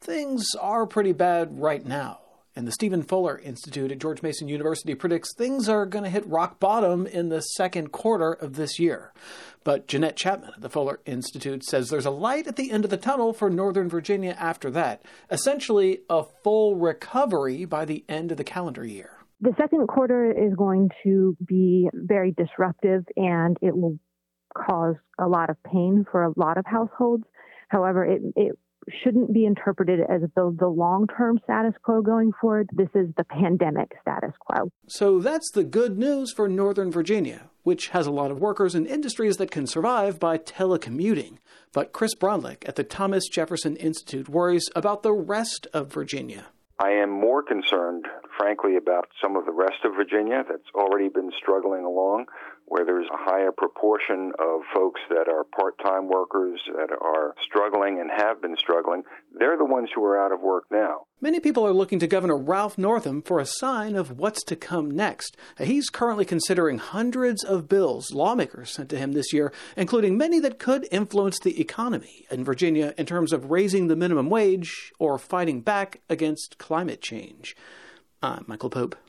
things are pretty bad right now. And the Stephen Fuller Institute at George Mason University predicts things are going to hit rock bottom in the second quarter of this year. But Jeanette Chapman at the Fuller Institute says there's a light at the end of the tunnel for Northern Virginia after that. Essentially, a full recovery by the end of the calendar year. The second quarter is going to be very disruptive, and it will cause a lot of pain for a lot of households. However, it shouldn't be interpreted as the long-term status quo going forward. This is the pandemic status quo. So that's the good news for Northern Virginia, which has a lot of workers and industries that can survive by telecommuting. But Chris Bronlick at the Thomas Jefferson Institute worries about the rest of Virginia. I am more concerned, frankly, about some of the rest of Virginia that's already been struggling along, where there's a higher proportion of folks that are part-time workers that are struggling and have been struggling. They're the ones who are out of work now. Many people are looking to Governor Ralph Northam for a sign of what's to come next. He's currently considering hundreds of bills lawmakers sent to him this year, including many that could influence the economy in Virginia in terms of raising the minimum wage or fighting back against climate change. I'm Michael Pope.